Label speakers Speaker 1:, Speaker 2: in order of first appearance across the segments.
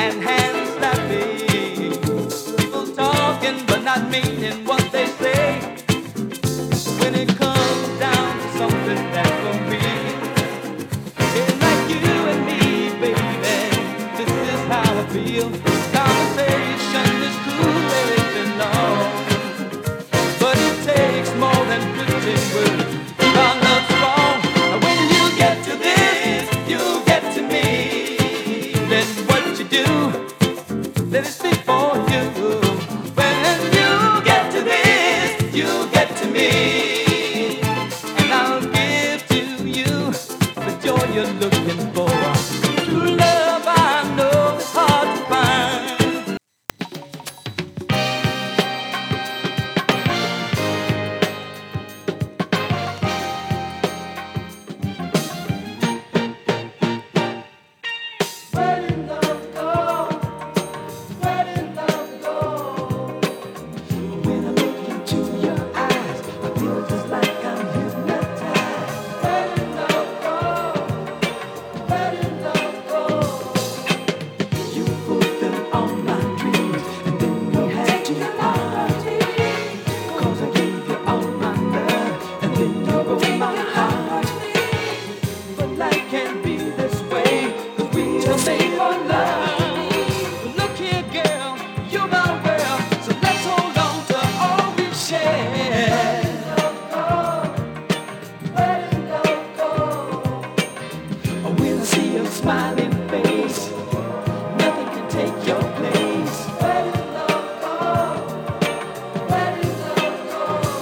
Speaker 1: and hands slapping. People talking but not meaning what they say. When it comes down to something that's for me, it's like you and me, baby. This is how I feel. Conversation is cool where it belongs, but it takes more than 15 words. Our love's strong. When you get to this, you get to me. Then what you do, let it speak for you. When you get to this, you get to me. And I'll give to you the joy you're looking for. True love, I know it's hard to find. Where did love go? Where did love go? When I look into your eyes, I feel just like I'm hypnotized. Where did love go? Where did love go? You fulfilled all my dreams, and then we had to part. 'Cause I gave you all my love, and then you broke my heart. But life can't be this way, 'cause we were made for love. Look here, girl, you're my world, so let's hold on to all we share. Where did love go? When I see your smiling face, nothing can take your place. Where did love go? Where did love go?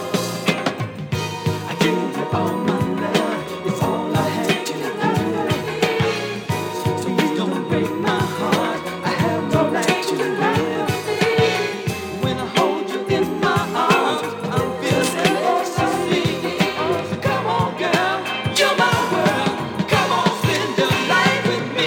Speaker 1: I gave you all my love, it's all I had to give. So please don't break my heart, I have no right to live. When I hold you in my arms, I'm feeling ecstasy. So come on, girl, you're my world. Come on, spend your life with me.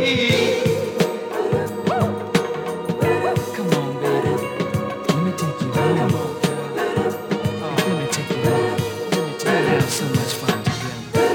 Speaker 1: Come on, baby, let me take you home. Come on, girl. Let me take you home. Let me have so much fun together.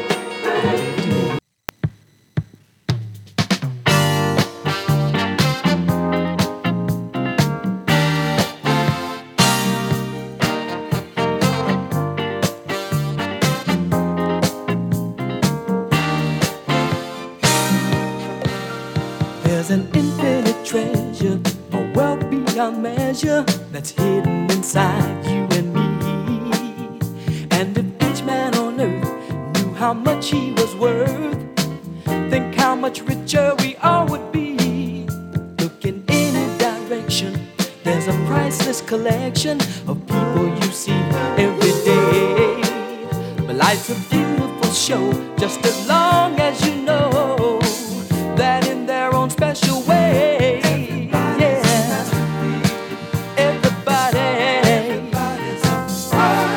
Speaker 1: There's an infinite treasure, a wealth beyond measure, that's hidden inside you and me. And if each man on earth knew how much he was worth, think how much richer we all would be. Look in any direction, there's a priceless collection of people you see every day. But life's a beautiful show, just as long as you know that in their own special way, yeah, everybody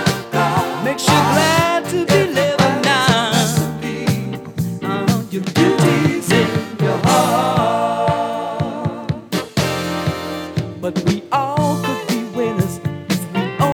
Speaker 1: makes you glad to be living now. You do